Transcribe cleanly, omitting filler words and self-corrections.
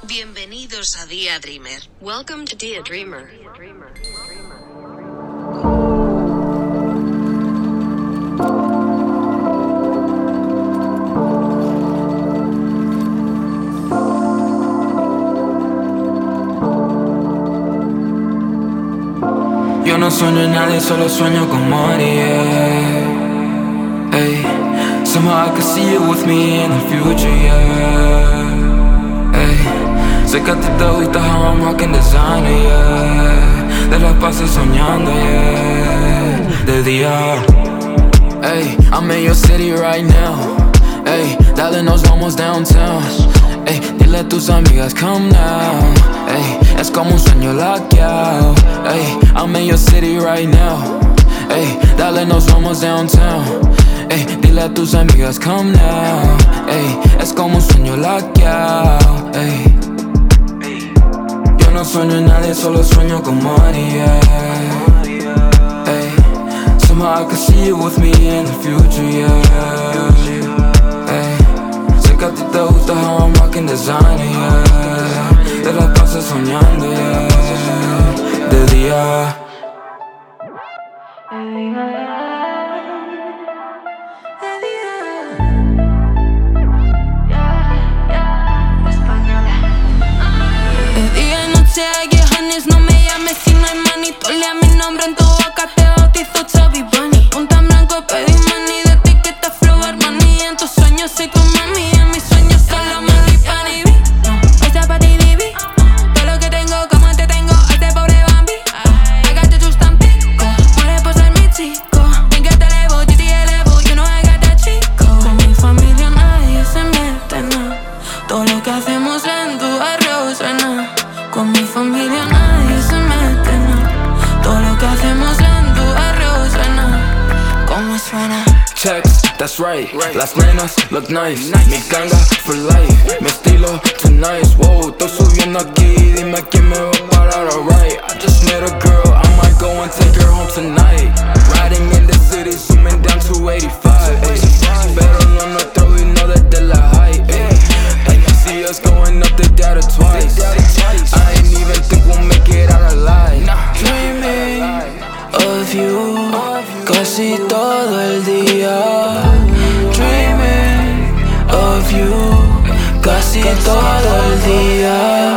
Bienvenidos a Dia Dreamer. Welcome to Dia Dreamer. Yo no sueño en nadie, solo sueño con money, yeah. Hey, somehow I can see you with me in the future, yeah. Hey, sé que a ti te gusta how I'm rocking designer, yeah. Te la pasas soñando, yeah. De día. Hey, I'm in your city right now. Hey, dale, nos vamos downtown. Ey, dile a tus amigas, come now. Ey, es como un sueño lockout. Ey, I'm in your city right now. Ey, dale, nos vamos downtown. Ey, dile a tus amigas, come now. Ey, es como un sueño lockout. Ey, yo no sueño en nadie, solo sueño con money, yeah. Ey, somehow I can see you with me in the future, yeah. Que a ti te gusta how I'm rocking designer, yeah. Te la pasas soñando, yeah. De día. De día y noche hay guijones, no me llames si no hay money. Ponle a mi nombre en tu boca, te bautizo Chubby Bunny. Punta en blanco, pedí money, de etiqueta Flow Armani. En tus sueños soy tu mami, en mis sueños solo me ripan y vi. Esa pa' ti, divi. Todo lo que tengo, como te tengo, a este pobre Bambi. I got the juice tan pico, muere por ser mi chico. Ven que te elevo, yo te elevo, you know I got that chico. Con mi familia nadie se mete, no. Todo lo que hacemos en tu barrio suena. Con mi familia nadie se mete, no. Todo lo que hacemos en tu barrio suena. ¿Cómo suena? Checks, that's right. Las nenas look nice. Mi ganga for life. Mi estilo too nice. Wow, estoy subiendo aquí. Dime quién me va a parar, alright. I just met a girl, I might go and take her home tonight. Riding in the city, zooming down to 85. Pero lo nuestro vino desde la high. See us going up the data twice. I ain't even think we'll make it out alive. Dreaming of you casi todo el día. Dreaming of you casi todo el día.